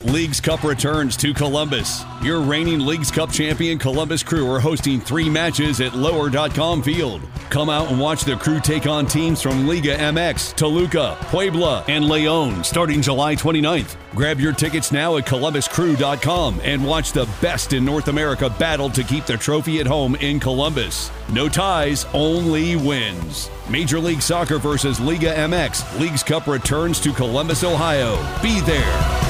Leagues Cup returns to Columbus. Your reigning Leagues Cup champion Columbus Crew are hosting 3 matches at Lower.com Field. Come out and watch the Crew take on teams from Liga MX, Toluca, Puebla, and León starting July 29th. Grab your tickets now at ColumbusCrew.com and watch the best in North America battle to keep the trophy at home in Columbus. No ties, only wins. Major League Soccer versus Liga MX. Leagues Cup returns to Columbus, Ohio. Be there.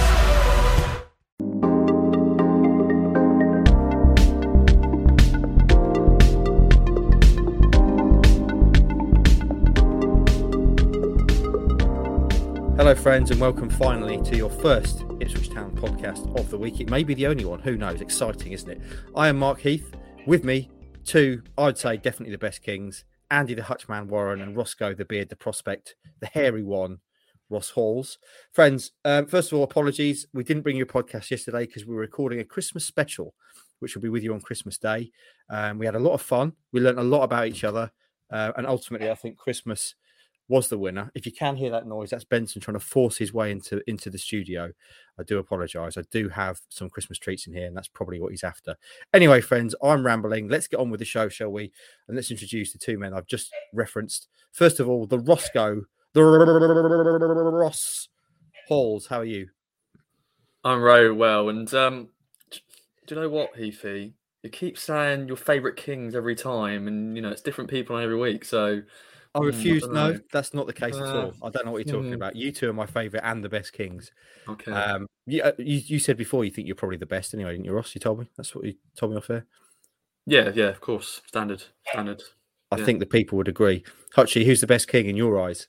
Hello friends, and welcome finally to your first Ipswich Town podcast of the week. It may be the only one, who knows? Exciting, isn't it? I am Mark Heath. With me, two, I'd say definitely the best Kings, Andy the Hutchman Warren and Roscoe the Beard, the Prospect, the hairy one, Ross Halls. Friends, first of all, apologies. We didn't bring you a podcast yesterday because we were recording a Christmas special, which will be with you on Christmas Day. We had a lot of fun. We learned a lot about each other. And ultimately, I think Christmas was the winner. If you can hear that noise, that's Benson trying to force his way into the studio. I do apologise. I do have some Christmas treats in here, and that's probably what he's after. Anyway, friends, I'm rambling. Let's get on with the show, shall we? And let's introduce the two men I've just referenced. First of all, the Roscoe, the Ross Halls. How are you? I'm very well. And do you know what, Heathy? You keep saying your favourite Kings every time, and, you know, it's different people every week, so... I refuse. No, that's not the case at all. I don't know what you're talking about. You two are my favourite and the best Kings. Okay. You said before you think you're probably the best anyway, didn't you, Ross? You told me. That's what you told me off air. Yeah, of course. Standard. I think the people would agree. Hutchie, who's the best King in your eyes?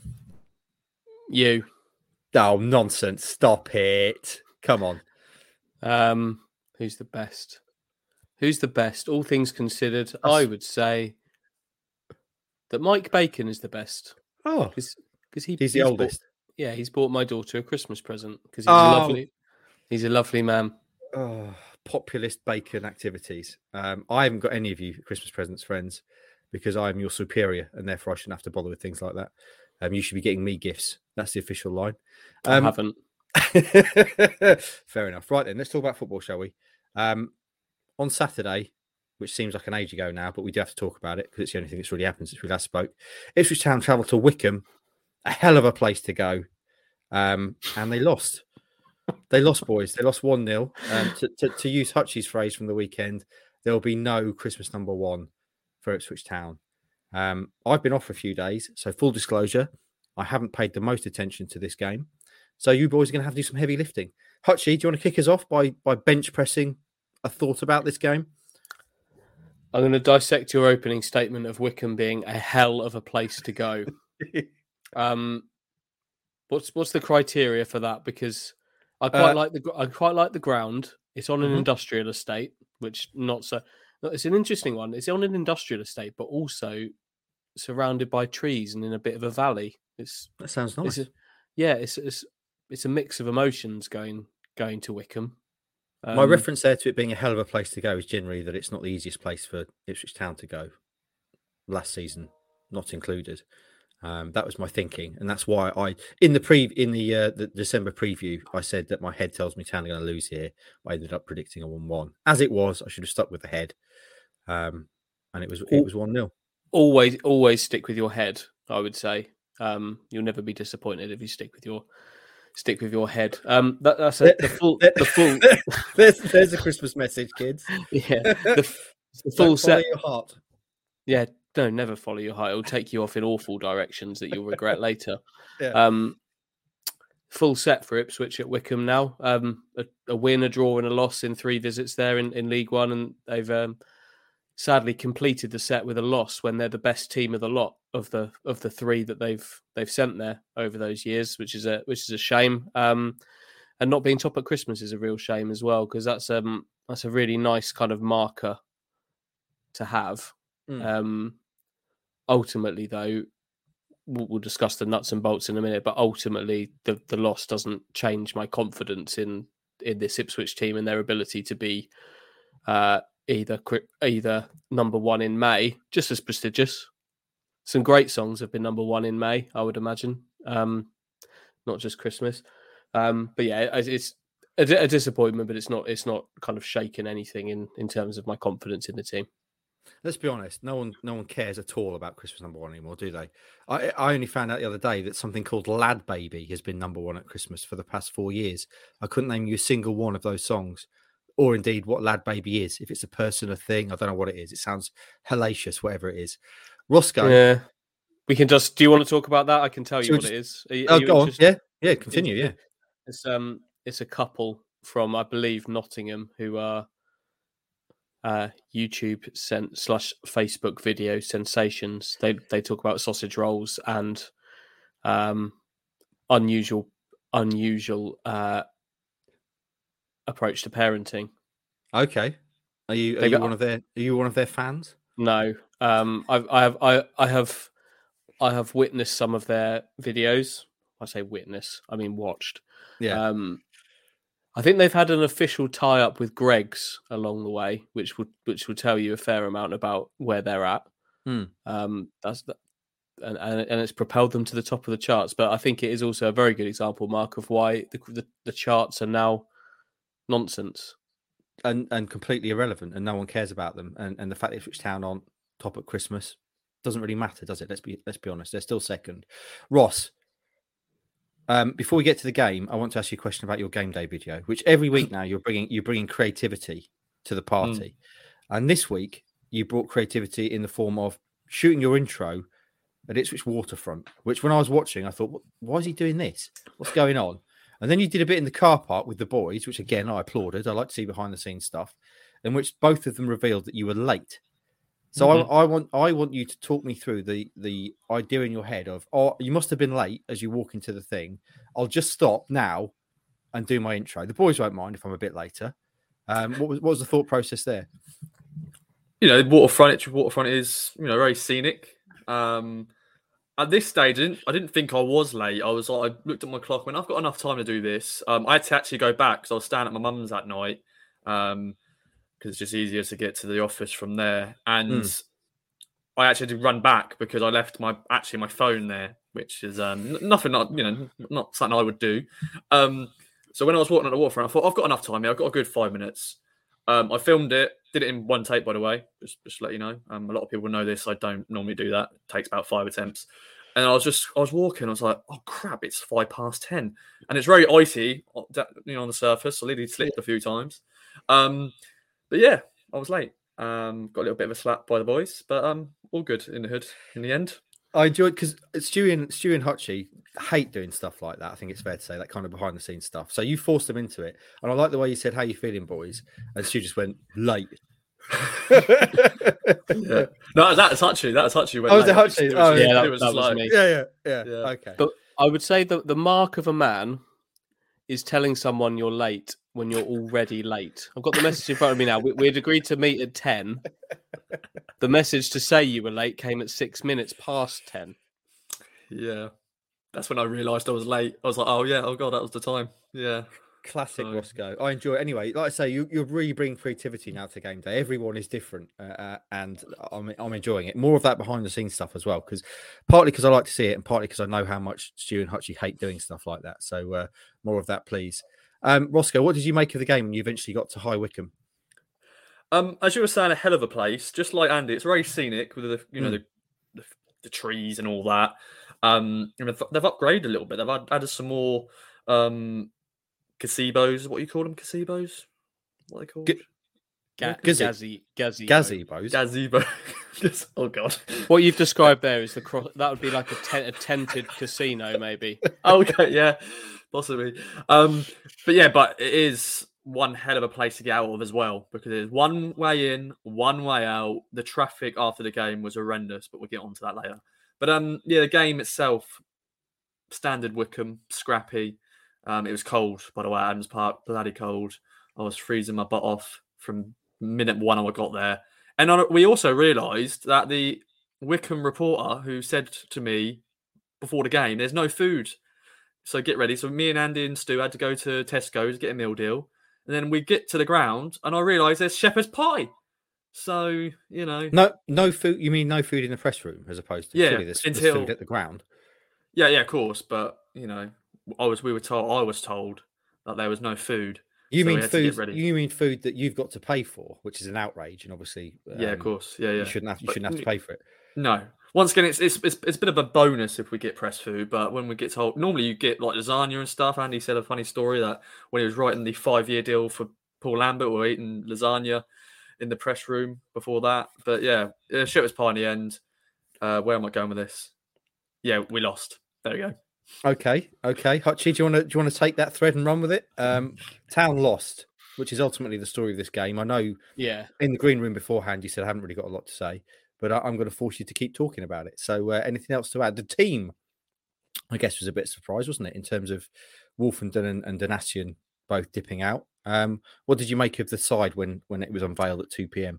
You. Oh, nonsense. Stop it. Come on. Who's the best? Who's the best? All things considered, I would say that Mike Bacon is the best. Oh, because he's the oldest. He's bought my daughter a Christmas present because he's a lovely man. Oh, populist Bacon activities. I haven't got any of you Christmas presents, friends, because I'm your superior and therefore I shouldn't have to bother with things like that. You should be getting me gifts. That's the official line. I haven't. Fair enough. Right then, let's talk about football, shall we? On Saturday, which seems like an age ago now, but we do have to talk about it because it's the only thing that's really happened since we last spoke. Ipswich Town travelled to Wickham, a hell of a place to go, and they lost. They lost, boys. They lost 1-0. To use Hutchie's phrase from the weekend, there will be no Christmas number 1 for Ipswich Town. I've been off for a few days, so full disclosure, I haven't paid the most attention to this game. So you boys are going to have to do some heavy lifting. Hutchie, do you want to kick us off by bench pressing a thought about this game? I'm going to dissect your opening statement of Wickham being a hell of a place to go. What's the criteria for that? Because I quite like the ground. It's on an industrial estate, which not so. It's an interesting one. It's on an industrial estate, but also surrounded by trees and in a bit of a valley. That sounds nice. It's a mix of emotions going to Wickham. My reference there to it being a hell of a place to go is generally that it's not the easiest place for Ipswich Town to go. Last season, not included. That was my thinking, and that's why in the December preview I said that my head tells me Town are going to lose here. I ended up predicting a 1-1. As it was, I should have stuck with the head, and it was 1-0. Always stick with your head. I would say you'll never be disappointed if you stick with your head. That's the full. There's a Christmas message, kids. Yeah, the full set. Follow your heart. Yeah, no, never follow your heart. It'll take you off in awful directions that you'll regret later. Yeah. Full set for Ipswich at Wickham now. A win, a draw, and a loss in 3 visits there in League One, and they've sadly completed the set with a loss when they're the best team of the lot of the 3 that they've sent there over those years, which is a shame. And not being top at Christmas is a real shame as well, because that's a really nice kind of marker to have. Ultimately, though, we'll discuss the nuts and bolts in a minute, but ultimately the loss doesn't change my confidence in this Ipswich team and their ability to be either number 1 in May, just as prestigious. Some great songs have been number 1 in May, I would imagine, not just Christmas. But yeah, it's a disappointment, but it's not kind of shaken anything in terms of my confidence in the team. Let's be honest. No one cares at all about Christmas number one anymore, do they? I only found out the other day that something called Lad Baby has been number one at Christmas for the past 4 years. I couldn't name you a single one of those songs, or indeed what Lad Baby is. If it's a person, a thing, I don't know what it is. It sounds hellacious, whatever it is. Roscoe. Yeah, we can just. Do you want to talk about that? I can tell you what it is. Are you go on. Yeah. Continue. Yeah. It's a couple from, I believe, Nottingham who are YouTube / Facebook video sensations. They talk about sausage rolls and unusual approach to parenting. Okay. Are you one of their fans? No. I have witnessed some of their videos. I say witness, I mean watched. Yeah. I think they've had an official tie-up with Greggs along the way, which would tell you a fair amount about where they're at. And it's propelled them to the top of the charts. But I think it is also a very good example, Mark, of why the charts are now nonsense and completely irrelevant, and no one cares about them. And the fact that Ipswich Town aren't top at Christmas doesn't really matter, does it? Let's be honest. They're still second. Ross. Before we get to the game, I want to ask you a question about your game day video, which every week now you're bringing creativity to the party, and this week you brought creativity in the form of shooting your intro at Ipswich Waterfront. Which, when I was watching, I thought, why is he doing this? What's going on? And then you did a bit in the car park with the boys, which again I applauded. I like to see behind the scenes stuff, in which both of them revealed that you were late. So I want you to talk me through the idea in your head of, you must have been late as you walk into the thing. I'll just stop now and do my intro. The boys won't mind if I'm a bit later. What was the thought process there? Waterfront is very scenic. At this stage, I didn't think I was late. I looked at my clock when I've got enough time to do this. I had to actually go back because I was staying at my mum's that night. Because it's just easier to get to the office from there. And I actually did run back because I left my phone there, which is not something I would do. So when I was walking at the waterfront, I thought I've got enough time here. I've got a good 5 minutes. I filmed it, did it in one take, by the way, just to let you know. A lot of people know this. I don't normally do that. It takes about 5 attempts. And I was walking. I was like, oh crap, it's 10:05, and it's very icy, on the surface. I literally slipped a few times. But yeah, I was late. Got a little bit of a slap by the boys, but all good in the hood in the end. I enjoyed because Stewie and Hutchie hate doing stuff like that. I think it's fair to say, that kind of behind the scenes stuff. So you forced them into it, and I like the way you said, "How you feeling, boys?" And Stewie just went late. Yeah. No, that's Hutchie. That was Hutchie. Oh, was it Hutchie? That was me. Yeah. Okay. But I would say that the mark of a man is telling someone you're late when you're already late. I've got the message in front of me now. We'd agreed to meet at 10. The message to say you were late came at 6 minutes past 10. Yeah. That's when I realised I was late. I was like, oh, yeah. Oh, God, that was the time. Yeah. Classic Roscoe. I enjoy it. Anyway, like I say, you're really bringing creativity now to game day. Everyone is different, and I'm enjoying it. More of that behind the scenes stuff as well, partly because I like to see it, and partly because I know how much Stu and Hutchie hate doing stuff like that. So more of that, please. Roscoe, what did you make of the game when you eventually got to High Wycombe? As you were saying, a hell of a place. Just like Andy, it's very scenic with the trees and all that. They've upgraded a little bit. They've added some more gazebos. What do you call them? Gazebos? What are they called? Gazebos. Gazebo. Oh God! What you've described there is that would be like a tented casino, maybe. Okay, yeah, possibly. But it is one hell of a place to get out of as well, because there's one way in, one way out. The traffic after the game was horrendous, but we'll get onto that later. But the game itself, standard Wycombe, scrappy. It was cold, by the way, Adams Park, bloody cold. I was freezing my butt off from minute one I got there. And we also realised that the Wycombe reporter who said to me before the game, there's no food. So get ready. So me and Andy and Stu had to go to Tesco's, get a meal deal. And then we get to the ground and I realised there's shepherd's pie. So, No food. You mean no food in the press room as opposed to there's food at the ground? Yeah, of course. But, I was told that there was no food. You So we mean had to get food? ready. You mean food that you've got to pay for, which is an outrage, and obviously, Yeah, of course. Yeah, yeah. you shouldn't have to pay for it. No. Once again, it's a bit of a bonus if we get press food, but when we get told, normally you get like lasagna and stuff. Andy said a funny story that when he was writing the 5-year deal for Paul Lambert, we were eating lasagna in the press room before that. But yeah, shit was pie in the end. Where am I going with this? Yeah, we lost. There we go. Okay. Hutchie, do you want to take that thread and run with it? Town lost, which is ultimately the story of this game. I know. Yeah. In the green room beforehand, you said I haven't really got a lot to say, but I'm going to force you to keep talking about it. So, anything else to add? The team, I guess, was a bit surprised, wasn't it, in terms of Wolfenden and Donacien both dipping out. What did you make of the side when it was unveiled at 2 p.m?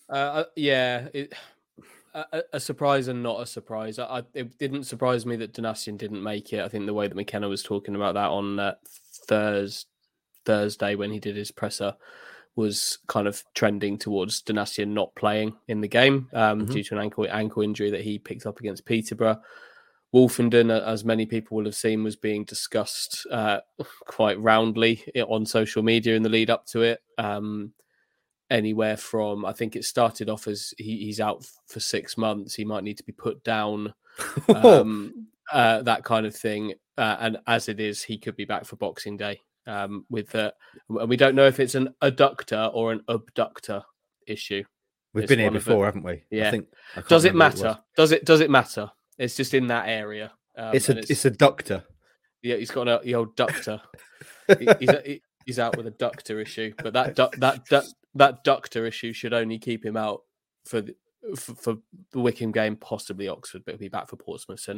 A surprise and not a surprise. It didn't surprise me that Donacien didn't make it. I think the way that McKenna was talking about that on Thursday when he did his presser was kind of trending towards Donacien not playing in the game due to an ankle injury that he picked up against Peterborough. Wolfenden, as many people will have seen, was being discussed quite roundly on social media in the lead up to it. Anywhere from, I think it started off as he's out for 6 months, he might need to be put down, that kind of thing. And as it is, he could be back for Boxing Day. And we don't know if it's an adductor or an abductor issue. We've been here before, haven't we? Yeah. I Does it matter? Does it matter? It's just in that area. It's a ductor. Yeah, he's got the old ductor. He's out with a ductor issue, but that ductor issue should only keep him out for the Wycombe game, possibly Oxford, but he'll be back for Portsmouth. So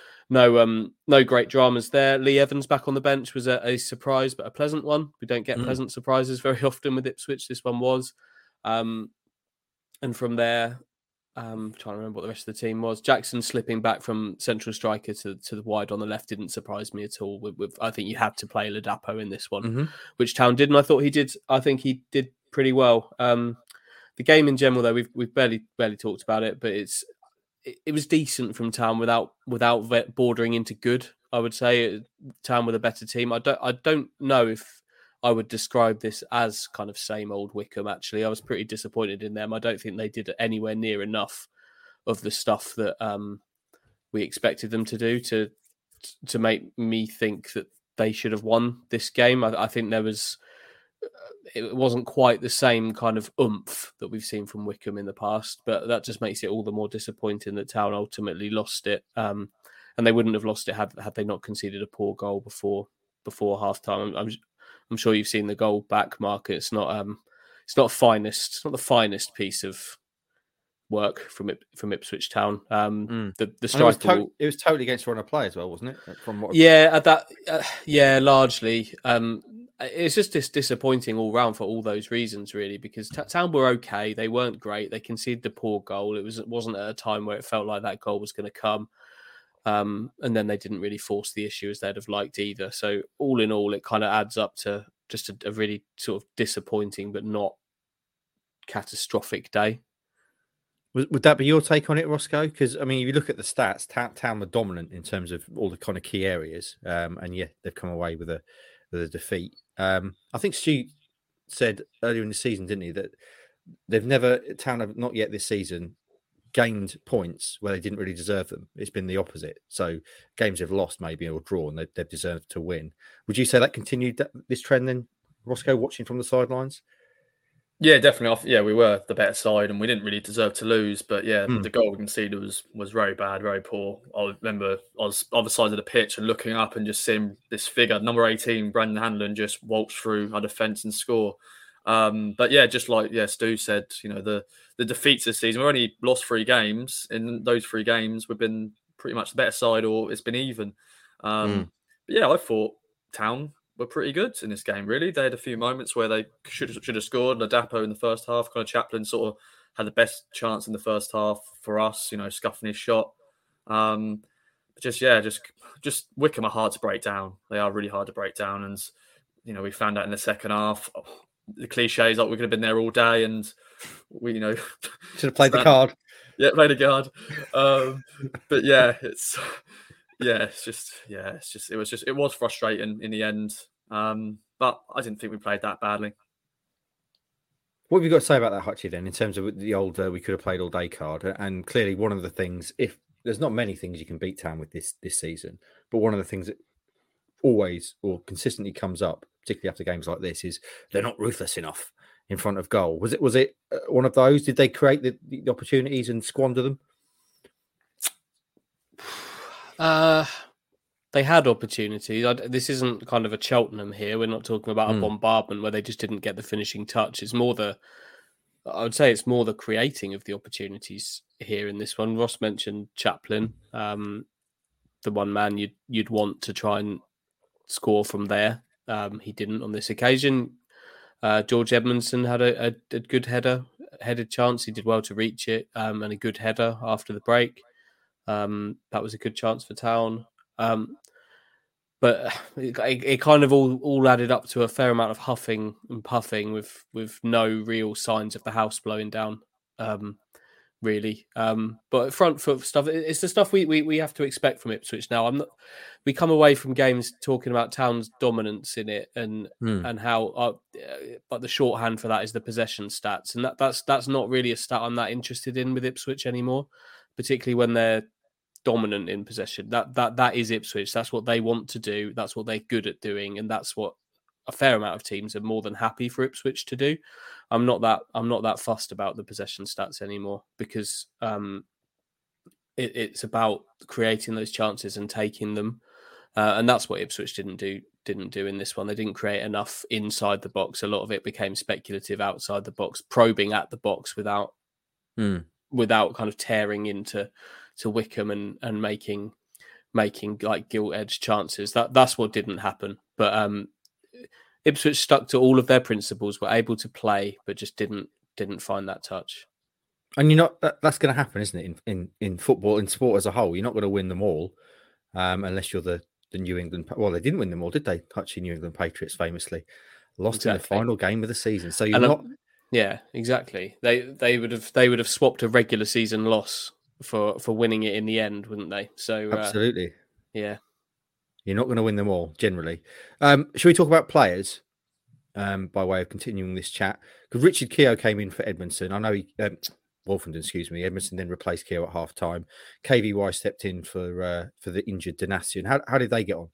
no great dramas there. Lee Evans back on the bench was a surprise, but a pleasant one. We don't get pleasant surprises very often with Ipswich. This one was, and from there, trying to remember what the rest of the team was. Jackson slipping back from central striker to the wide on the left didn't surprise me at all. I think you had to play Ladapo in this one, which Town did, and I thought he did. I think he did pretty well. The game in general, though, we've barely talked about it, but it was decent from Town without bordering into good. I would say Town with a better team. I don't know if I would describe this as kind of same old Wycombe, actually. I was pretty disappointed in them. I don't think they did anywhere near enough of the stuff that we expected them to do to make me think that they should have won this game. I think it wasn't quite the same kind of oomph that we've seen from Wycombe in the past, but that just makes it all the more disappointing that Town ultimately lost it. And they wouldn't have lost it had they not conceded a poor goal before half-time. I'm sure you've seen the goal back, Mark. It's not the finest piece of work from Ipswich Town. The striker, it was totally against run of play as well, wasn't it? From what largely. It's just disappointing all round for all those reasons, really, because Town were okay. They weren't great. They conceded the poor goal. It wasn't at a time where it felt like that goal was going to come. And then they didn't really force the issue as they'd have liked either. So all in all, it kind of adds up to just a really sort of disappointing but not catastrophic day. Would that be your take on it, Roscoe? Because, I mean, if you look at the stats, Town were dominant in terms of all the kind of key areas. And yeah, they've come away with a defeat. I think Stu said earlier in the season, didn't he, that Town have not yet this season gained points where they didn't really deserve them. It's been the opposite. So games they've lost maybe or drawn, they've deserved to win. Would you say that continued this trend then, Roscoe, watching from the sidelines? Yeah, definitely. Yeah, we were the better side and we didn't really deserve to lose. But yeah, the goal we conceded was very bad, very poor. I remember I was other side of the pitch and looking up and just seeing this figure, number 18, Brandon Hanlon, just waltz through our defence and score. But yeah, just like Stu said, the defeats this season, we've only lost 3 games. In those 3 games, we've been pretty much the better side, or it's been even. But yeah, I thought Town were pretty good in this game. Really, they had a few moments where they should have scored. Ladapo in the first half, kind of Chaplin sort of had the best chance in the first half for us. Scuffing his shot. But just Wycombe are hard to break down. They are really hard to break down, and we found out in the second half. The cliches like we could have been there all day, and we should have played the card. Yeah, played a card. But yeah, it was frustrating in the end. but I didn't think we played that badly. What have you got to say about that, Hutchie, then, in terms of the old we could have played all day card? And clearly, one of the things, if there's not many things you can beat Town with this season, but one of the things that always or consistently comes up, particularly after games like this, is they're not ruthless enough in front of goal. Was it one of those? Did they create the opportunities and squander them? They had opportunities. This isn't kind of a Cheltenham here. We're not talking about a bombardment where they just didn't get the finishing touch. It's more I would say it's more the creating of the opportunities here in this one. Ross mentioned Chaplin, the one man you'd want to try and score from there. He didn't on this occasion. George Edmondson had a good headed chance. He did well to reach it, and a good header after the break. That was a good chance for Town. But it kind of all added up to a fair amount of huffing and puffing with no real signs of the house blowing down, really. But front foot stuff, it's the stuff we have to expect from Ipswich now. We come away from games talking about Town's dominance in it and how, but the shorthand for that is the possession stats, and that's not really a stat I'm that interested in with Ipswich anymore, particularly when they're dominant in possession. That is Ipswich. That's what they want to do. That's what they're good at doing, and that's what a fair amount of teams are more than happy for Ipswich to do. I'm not that fussed about the possession stats anymore, because it's about creating those chances and taking them, and that's what Ipswich didn't do in this one. They didn't create enough inside the box. A lot of it became speculative outside the box, probing at the box without kind of tearing into Wickham and making like gilt-edged chances. That's what didn't happen. But Ipswich stuck to all of their principles, were able to play, but just didn't find that touch. And that's going to happen, isn't it? In football, in sport as a whole, you're not going to win them all, unless you're the New England. Well, they didn't win them all, did they? Touching New England Patriots famously lost in the final game of the season. So you're not. Yeah, exactly. They would have swapped a regular season loss for winning it in the end, wouldn't they? So absolutely, yeah. You're not going to win them all generally. Should we talk about players by way of continuing this chat? Because Richard Keogh came in for Edmondson. I know Wolfenden, excuse me. Edmondson then replaced Keogh at half time. KVY stepped in for the injured Donatian. How did they get on?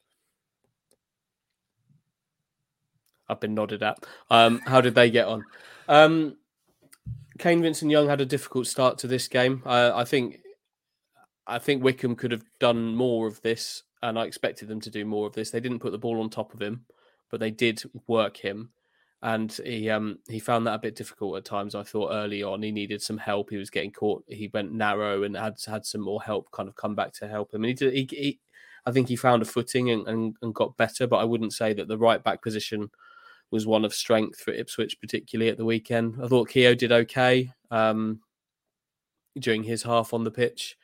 I've been nodded at. How did they get on? Kane Vincent-Young had a difficult start to this game. I think Wickham could have done more of this, and I expected them to do more of this. They didn't put the ball on top of him, but they did work him, and he found that a bit difficult at times. I thought early on he needed some help. He was getting caught. He went narrow and had some more help kind of come back to help him. And I think he found a footing and got better, but I wouldn't say that the right back position was one of strength for Ipswich, particularly at the weekend. I thought Keogh did okay during his half on the pitch.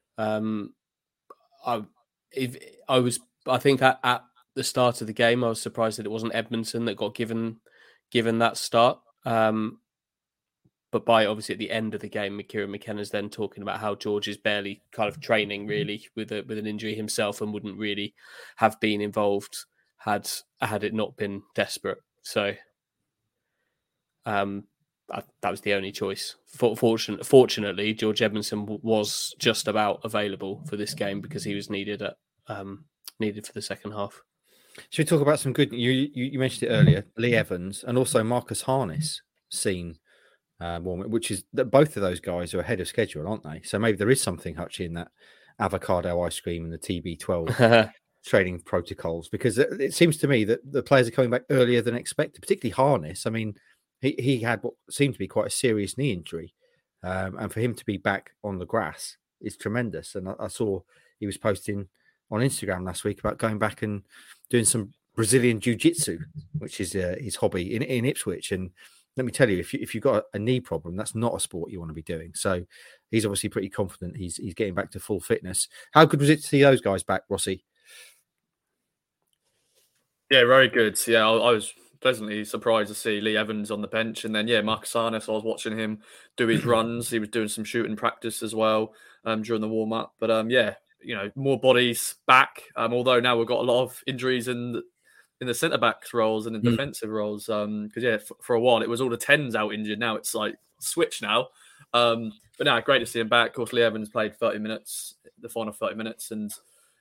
I think at the start of the game, I was surprised that it wasn't Edmondson that got given that start. But by obviously at the end of the game, Kieran McKenna's then talking about how George is barely kind of training really with an injury himself and wouldn't really have been involved had it not been desperate. So that was the only choice. Fortunately, George Edmondson was just about available for this game because he was needed for the second half. Should we talk about some good? You mentioned it earlier, Lee Evans and also Marcus Harness seen, which is that both of those guys are ahead of schedule, aren't they? So maybe there is something, Hutchie, in that avocado ice cream and the TB12 training protocols, because it seems to me that the players are coming back earlier than expected, particularly Harness. I mean, he had what seemed to be quite a serious knee injury, and for him to be back on the grass is tremendous. And I saw he was posting on Instagram last week about going back and doing some Brazilian jiu-jitsu, which is his hobby in Ipswich. And let me tell you, if you've got a knee problem, that's not a sport you want to be doing. So he's obviously pretty confident he's getting back to full fitness. How good was it to see those guys back, Rossi? Yeah, very good. Yeah, I was pleasantly surprised to see Lee Evans on the bench. And then, Marcus Harness, I was watching him do his runs. He was doing some shooting practice as well during the warm-up. But, more bodies back. Although now we've got a lot of injuries in in the centre backs roles and in defensive roles. Because for a while it was all the 10s out injured. Now it's like switch now. But now great to see him back. Of course, Lee Evans played 30 minutes, the final 30 minutes, and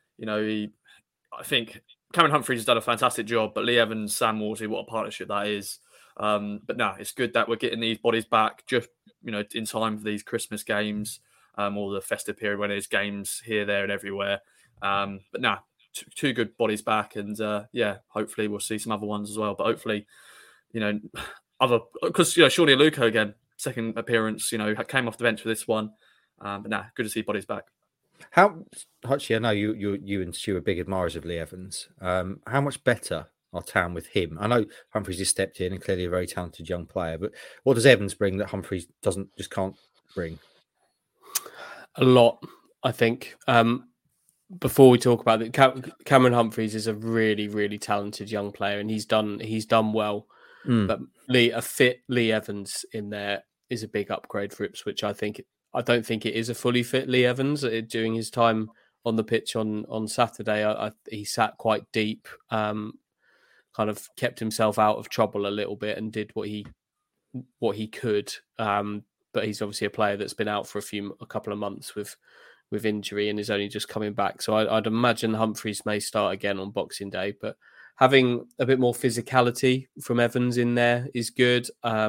I think Cameron Humphreys has done a fantastic job. But Lee Evans, Sam Worsley, what a partnership that is. But no, it's good that we're getting these bodies back just in time for these Christmas games or the festive period when there's games here, there, and everywhere. But no, two good bodies back, and hopefully we'll see some other ones as well. But hopefully, because Shawnee Aluko again, second appearance, came off the bench for this one. But nah, good to see bodies back. Hutchie, I know you and Stu are big admirers of Lee Evans. How much better are Town with him? I know Humphreys has stepped in and clearly a very talented young player, but what does Evans bring that Humphreys can't bring? A lot, I think. Before we talk about it, Cameron Humphreys is a really, really talented young player, and he's done well. But a fit Lee Evans in there is a big upgrade for Ipswich. I don't think it is a fully fit Lee Evans. During his time on the pitch on Saturday, he sat quite deep, kind of kept himself out of trouble a little bit and did what he could. But he's obviously a player that's been out for a couple of months with injury and is only just coming back. So I'd imagine Humphreys may start again on Boxing Day, but having a bit more physicality from Evans in there is good.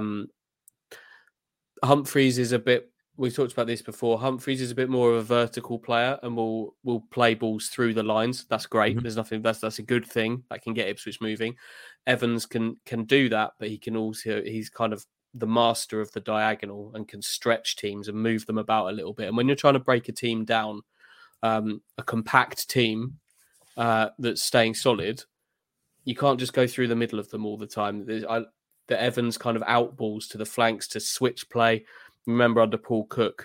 Humphreys is we talked about this before. Humphreys is a bit more of a vertical player and will play balls through the lines. That's great. Mm-hmm. There's nothing that's a good thing that can get Ipswich moving. Evans can do that, but he's kind of the master of the diagonal and can stretch teams and move them about a little bit. And when you're trying to break a team down, a compact team that's staying solid, you can't just go through the middle of them all the time. The Evans kind of outballs to the flanks to switch play. Remember under Paul Cook,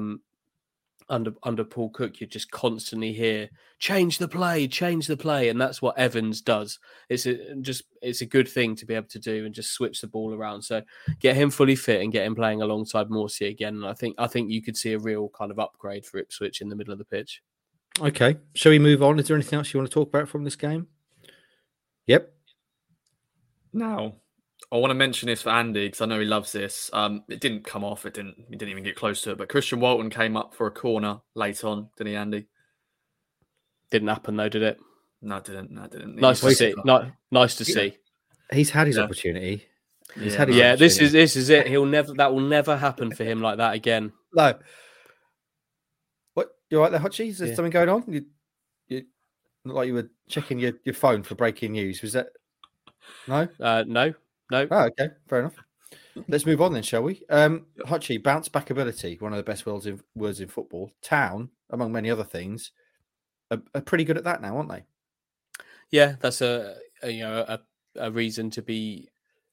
you just constantly hear change the play, and that's what Evans does. It's a good thing to be able to do and just switch the ball around. So get him fully fit and get him playing alongside Morsey again. And I think you could see a real kind of upgrade for Ipswich in the middle of the pitch. Okay, shall we move on? Is there anything else you want to talk about from this game? Yep. Now, I want to mention this for Andy because I know he loves this. It didn't come off. He didn't even get close to it. But Christian Walton came up for a corner late on, didn't he, Andy? Didn't happen though, did it? No, it didn't. Nice to see. Nice to see. He's had his opportunity. This is it. That will never happen for him like that again. No. What? You all right there, Hutchie? Is there something going on? You look like you were checking your phone for breaking news. Was that? No. No. Oh, okay, fair enough. Let's move on then, shall we? Hutchie, bounce back ability, one of the best words in football. Town, among many other things, are pretty good at that now, aren't they? Yeah, that's a reason to be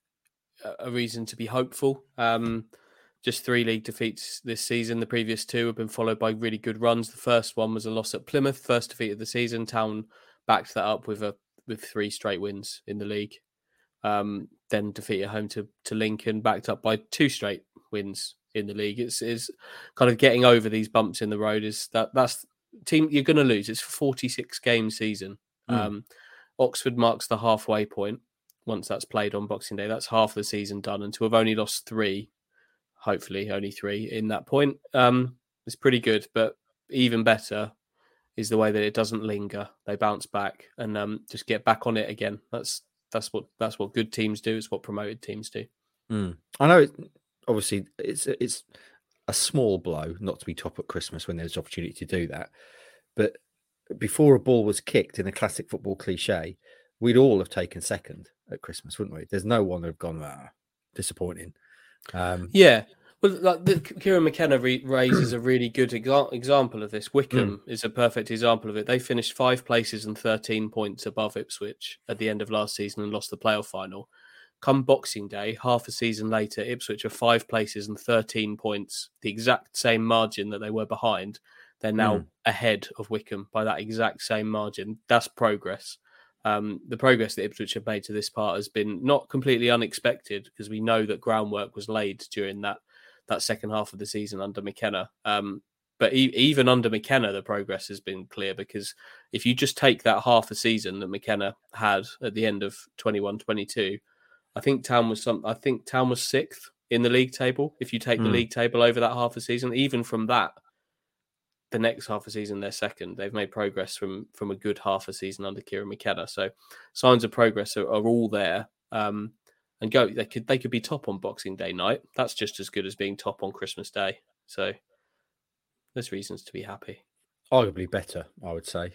hopeful. Just 3 league defeats this season. The previous 2 have been followed by really good runs. The first one was a loss at Plymouth, first defeat of the season. Town backed that up with 3 straight wins in the league. Then defeat at home to Lincoln, backed up by 2 straight wins in the league. It's kind of getting over these bumps in the road. That's team you're going to lose. It's a 46 game season. Oxford marks the halfway point once that's played on Boxing Day. That's half the season done, and to have only lost 3, hopefully only 3 in that point, is pretty good. But even better is the way that it doesn't linger. They bounce back and just get back on it again. That's what good teams do. It's what promoted teams do. I know. Obviously, it's a small blow not to be top at Christmas when there's opportunity to do that. But before a ball was kicked, in a classic football cliche, we'd all have taken second at Christmas, wouldn't we? There's no one that have gone disappointing. Yeah. Well, Kieran McKenna raises a really good example of this. Wickham is a perfect example of it. They finished 5 places and 13 points above Ipswich at the end of last season and lost the playoff final. Come Boxing Day, half a season later, Ipswich are 5 places and 13 points, the exact same margin that they were behind. They're now ahead of Wickham by that exact same margin. That's progress. The progress that Ipswich have made to this part has been not completely unexpected because we know that groundwork was laid during that second half of the season under McKenna. But even under McKenna, the progress has been clear, because if you just take that half a season that McKenna had at the end of 21-22, I think Town was sixth in the league table. If you take the league table over that half a season, even from that, the next half a season they're second. They've made progress from a good half a season under Kieran McKenna. So signs of progress are all there. And they could be top on Boxing Day night. That's just as good as being top on Christmas Day. So there's reasons to be happy. Arguably better, I would say.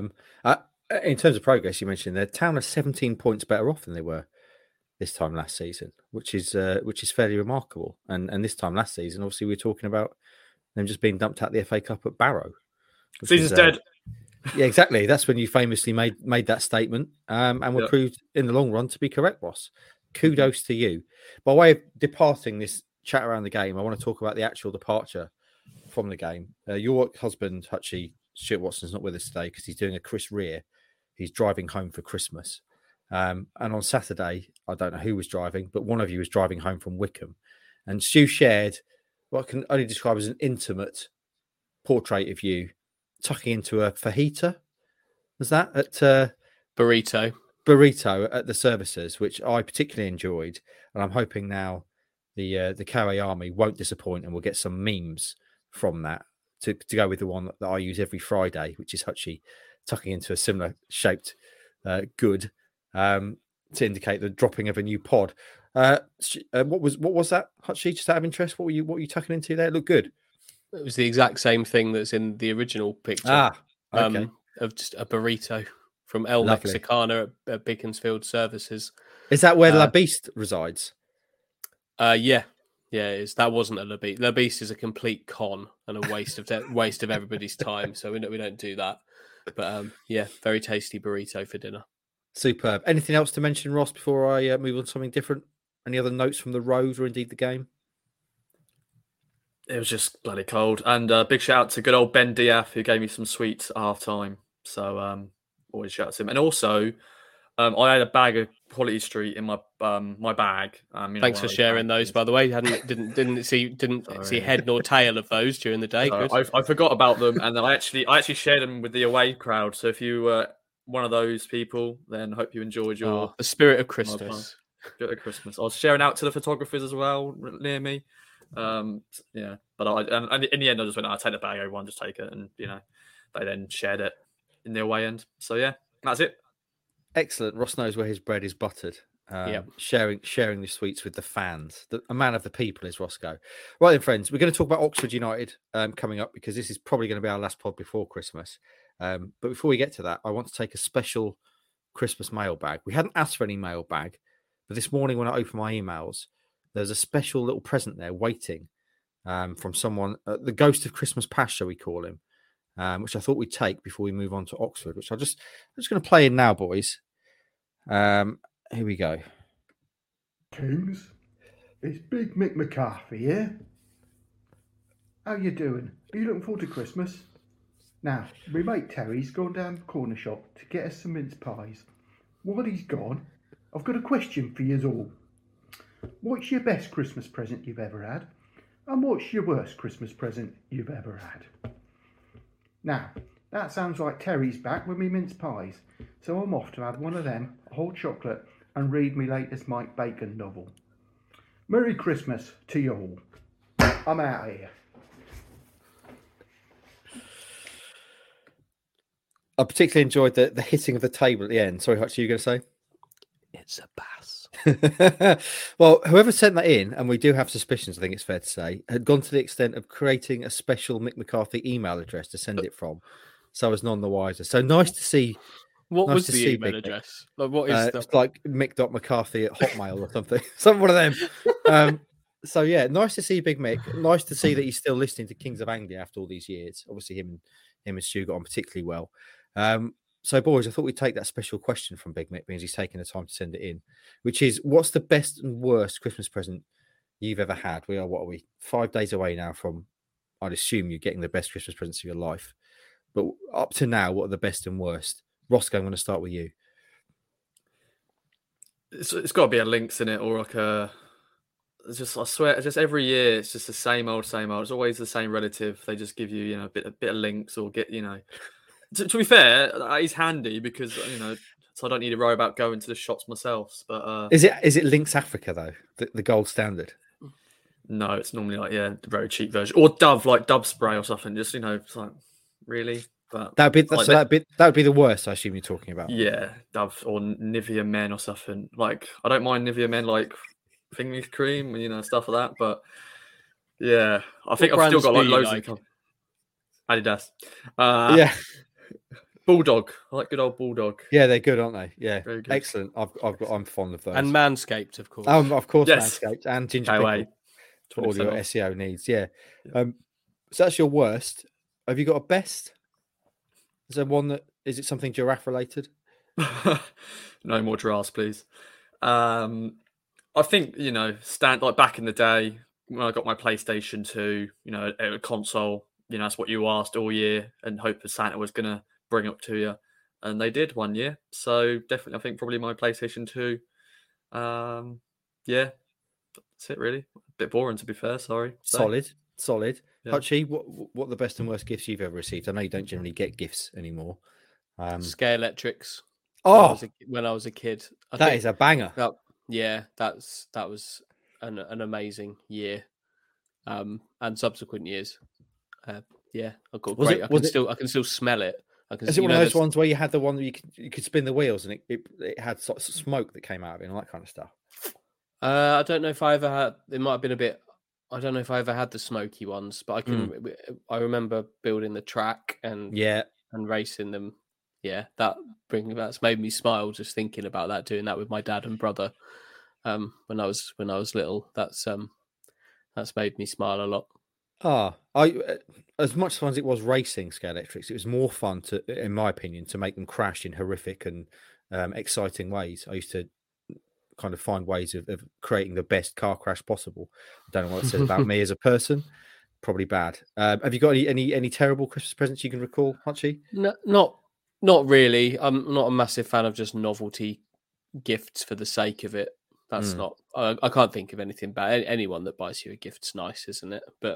In terms of progress, you mentioned that Town are 17 points better off than they were this time last season, which is fairly remarkable. And this time last season, obviously, we were talking about them just being dumped out the FA Cup at Barrow. Season's dead. Yeah, exactly. That's when you famously made that statement, and were proved in the long run to be correct, Ross. Kudos to you. By way of departing this chat around the game, I want to talk about the actual departure from the game. Your husband, Hutchie, Stuart Watson's not with us today because he's doing a Chris Rea. He's driving home for Christmas. And on Saturday, I don't know who was driving, but one of you was driving home from Wickham. And Stu shared what I can only describe as an intimate portrait of you tucking into a fajita. Was that at Burrito at the services, which I particularly enjoyed, and I'm hoping now the Carey Army won't disappoint, and we'll get some memes from that to go with the one that I use every Friday, which is Hutchie tucking into a similar shaped good to indicate the dropping of a new pod. What was that, Hutchie? Just out of interest, what were you tucking into there? It looked good. It was the exact same thing that's in the original picture. Okay. Of just a burrito from El Lovely. Mexicana at Beaconsfield Services. Is that where La Beast resides? Yeah, it is. That wasn't a La Beast. La Beast is a complete con and a waste of everybody's time. So we don't do that. But very tasty burrito for dinner. Superb. Anything else to mention, Ross, before I move on to something different? Any other notes from the road or indeed the game? It was just bloody cold. And big shout out to good old Ben Diaf, who gave me some sweets at half time. So always shout out to him. And also, I had a bag of Quality Street in my my bag. Thanks for sharing those, by the way. Didn't see head nor tail of those during the day. I forgot about them, and then I actually shared them with the away crowd. So if you were one of those people, then hope you enjoyed the spirit of Christmas. Spirit of Christmas. I was sharing out to the photographers as well near me. But in the end, I just went, I'll take the bag, everyone just take it. And, they then shared it in the away end. So, yeah, that's it. Excellent. Ross knows where his bread is buttered. Sharing the sweets with the fans. A man of the people is Roscoe. Right then, friends, we're going to talk about Oxford United coming up, because this is probably going to be our last pod before Christmas. But before we get to that, I want to take a special Christmas mailbag. We hadn't asked for any mailbag, but this morning when I opened my emails, there's a special little present there waiting from someone, the ghost of Christmas past, shall we call him, which I thought we'd take before we move on to Oxford, which I'm just going to play in now, boys. Here we go. Kings, it's Big Mick McCarthy here. How you doing? Are you looking forward to Christmas? Now, my mate Terry's gone down the corner shop to get us some mince pies. While he's gone, I've got a question for you all. What's your best Christmas present you've ever had? And what's your worst Christmas present you've ever had? Now, that sounds like Terry's back with me mince pies. So I'm off to have one of them, a whole chocolate, and read me latest Mike Bacon novel. Merry Christmas to you all. I'm out of here. I particularly enjoyed the hitting of the table at the end. Sorry, Hutch, you were going to say? It's a bass. Well, whoever sent that in, and we do have suspicions, I think it's fair to say, had gone to the extent of creating a special Mick McCarthy email address to send it from. So I was none the wiser. So nice to see. What was the email address? Like, what is that? It's like Mick.McCarthy at Hotmail or something. Some one of them. So yeah, nice to see Big Mick. Nice to see that he's still listening to Kings of Anglia after all these years. Obviously, him and Stu got on particularly well. So, boys, I thought we'd take that special question from Big Mick, because he's taken the time to send it in, which is, what's the best and worst Christmas present you've ever had? What are we, 5 days away now from, I'd assume, you're getting the best Christmas presents of your life. But up to now, what are the best and worst? Roscoe, I'm going to start with you. It's got to be a Lynx in it, or like it's just, I swear, it's just every year it's just the same old, same old. It's always the same relative. They just give you, you know, a bit of links or get, you know. To be fair, that is handy because, you know, so I don't need to worry about going to the shops myself. But Is it Lynx Africa though, the gold standard? no, it's normally like the very cheap version or Dove, like Dove spray or something. Just, you know, it's like really. But That'd be like that would be the worst. I assume you're talking about. yeah, Dove or Nivea Men or something. Like I don't mind Nivea Men like finger cream, you know, stuff like that. But yeah, I think I've still got like loads of Adidas. Yeah. Bulldog. I like good old Bulldog. Yeah, they're good, aren't they? Yeah, very good. Excellent. I'm fond of those. And Manscaped, of course. Of course, Yes. Manscaped and Ginger Pickle for all your 20% off. SEO needs. Yeah. So that's your worst. Have you got a best? Is there one that is it something giraffe related? No more giraffes, please. I think, you know, like back in the day when I got my PlayStation 2, you know, a console, you know, that's what you asked all year and hoped that Santa was going to bring up to you. And they did one year. So definitely, I think probably my PlayStation 2. Yeah, that's it really. A bit boring to be fair, sorry. Solid. Yeah. Hutchie, what are the best and worst gifts you've ever received? I know you don't generally get gifts anymore. Scare Electrics. Oh, when I was a kid. that is a banger. Yeah, that was an amazing year, and subsequent years. Yeah, I got great. I can still smell it. Is it one of those ones where you had the one that you could spin the wheels and it had sort of smoke that came out of it and all that kind of stuff? I don't know if I ever had. It might have been a bit. I don't know if I ever had the smoky ones, but I remember building the track and racing them. Yeah, that's made me smile just thinking about that. Doing that with my dad and brother, when I was little. That's made me smile a lot. As much fun as it was racing Scare Electrics, it was more fun in my opinion, to make them crash in horrific and exciting ways. I used to kind of find ways of creating the best car crash possible. I don't know what it says about me as a person. Probably bad. Have you got any terrible Christmas presents you can recall, Hutchie? No, not really. I'm not a massive fan of just novelty gifts for the sake of it. That's not. I can't think of anything bad. Anyone that buys you a gift's nice, isn't it? But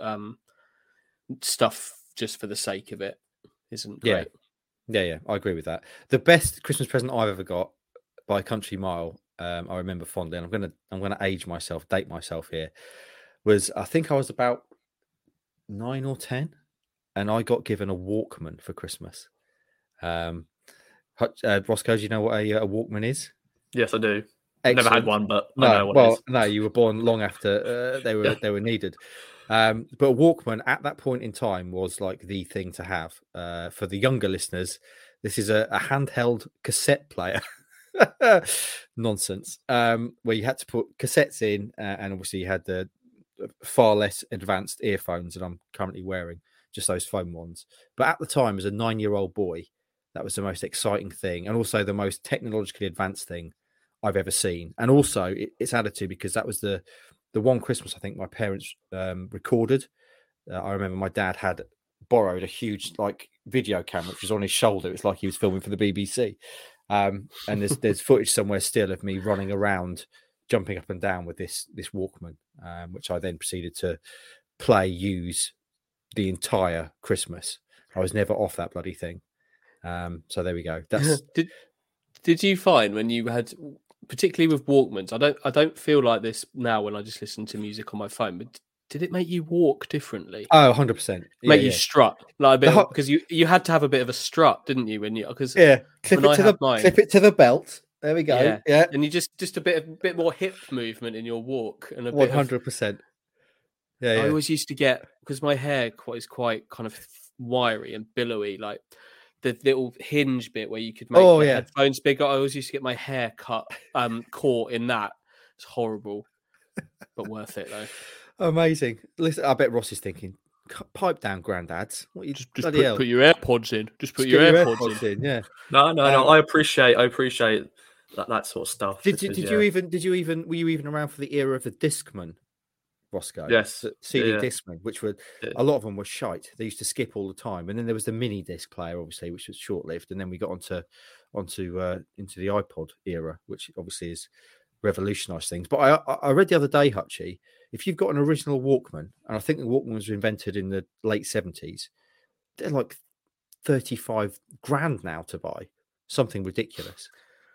stuff just for the sake of it isn't great. Yeah. I agree with that. The best Christmas present I've ever got by a country mile, I remember fondly, and I'm gonna date myself here. Was I think I was about 9 or 10, and I got given a Walkman for Christmas. Roscoe, do you know what a Walkman is? Yes, I do. Excellent. Never had one, but I know what it is. No, you were born long after they were needed. But a Walkman at that point in time was like the thing to have. For the younger listeners, this is a handheld cassette player. Nonsense. Where you had to put cassettes in, and obviously you had the far less advanced earphones that I'm currently wearing, just those foam ones. But at the time, as a 9-year-old boy, that was the most exciting thing, and also the most technologically advanced thing I've ever seen. And also, it's added to because that was the one Christmas I think my parents recorded. I remember my dad had borrowed a huge video camera, which was on his shoulder. It was like he was filming for the BBC. And there's footage somewhere still of me running around, jumping up and down with this Walkman, which I then proceeded to use the entire Christmas. I was never off that bloody thing. So there we go. That's Did you find when you had, particularly with Walkmans, I don't feel like this now when I just listen to music on my phone, but did it make you walk differently? Oh, 100%. Make you strut like a bit, because you had to have a bit of a strut, didn't you? Because clip it to the belt. There we go. Yeah. And you just a bit more hip movement in your walk, and a 100%. I always used to get, because my hair is quite kind of wiry and billowy, like the little hinge bit where you could make the headphones bigger. I always used to get my hair caught in that. It's horrible, but worth it though. Amazing. Listen, I bet Ross is thinking, pipe down, granddads. What you just put your AirPods in. Just put your AirPods in. Yeah. No. I appreciate that sort of stuff. Were you even around for the era of the Discman, Roscoe? Yes. The CD Discman, which were a lot of them were shite. They used to skip all the time, and then there was the mini disc player, obviously, which was short lived, and then we got into the iPod era, which obviously has revolutionised things. But I read the other day, Hutchie, if you've got an original Walkman, and I think the Walkman was invented in the late 70s, they're like 35 grand now to buy, something ridiculous.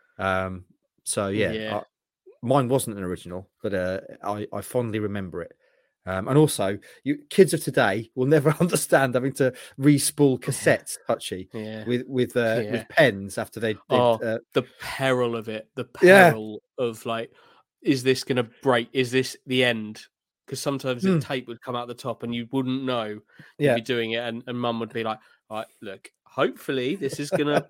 So yeah. Mine wasn't an original, but I fondly remember it. And also, kids of today will never understand having to re-spool cassettes, Hutchie, with pens after they. The peril of it, the peril of like, is this going to break? Is this the end? Because sometimes the tape would come out the top, and you wouldn't know you'd be doing it, and Mum would be like, "All right, look, hopefully this is gonna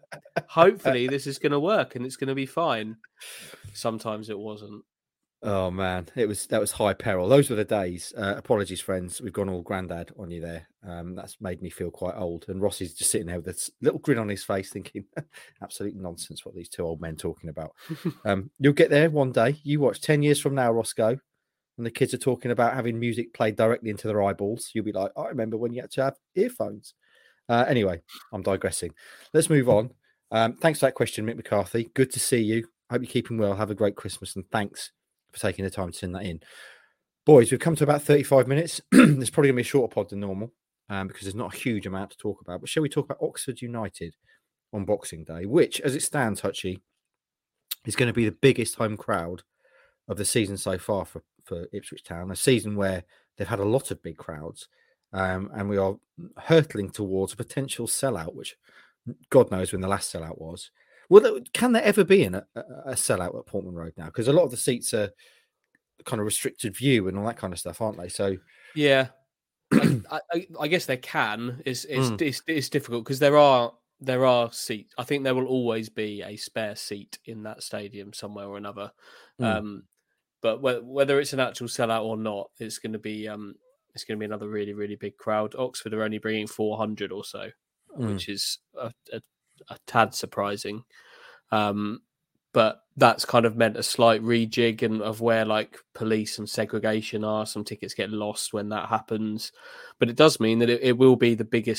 work, and it's gonna be fine." Sometimes it wasn't. Oh man, that was high peril. Those were the days. Apologies, friends. We've gone all granddad on you there. That's made me feel quite old. And Rossi's just sitting there with this little grin on his face, thinking, "Absolute nonsense. What these two old men talking about?" You'll get there one day. You watch 10 years from now, Roscoe, and the kids are talking about having music played directly into their eyeballs. You'll be like, "I remember when you had to have earphones." Anyway, I'm digressing. Let's move on. Thanks for that question, Mick McCarthy. Good to see you. Hope you're keeping well. Have a great Christmas, and thanks for taking the time to send that in. Boys, we've come to about 35 minutes. There's probably going to be a shorter pod than normal because there's not a huge amount to talk about. But shall we talk about Oxford United on Boxing Day, which, as it stands, Hutchie, is going to be the biggest home crowd of the season so far for Ipswich Town, a season where they've had a lot of big crowds, and we are hurtling towards a potential sellout, which God knows when the last sellout was. Well, can there ever be a sellout at Portman Road now? Because a lot of the seats are kind of restricted view and all that kind of stuff, aren't they? So yeah, I guess they can. It's difficult because there are seats. I think there will always be a spare seat in that stadium somewhere or another. But whether it's an actual sellout or not, it's going to be another really, really big crowd. Oxford are only bringing 400 or so, which is a tad surprising, but that's kind of meant a slight rejig of where like police and segregation are. Some tickets get lost when that happens, but it does mean that it will be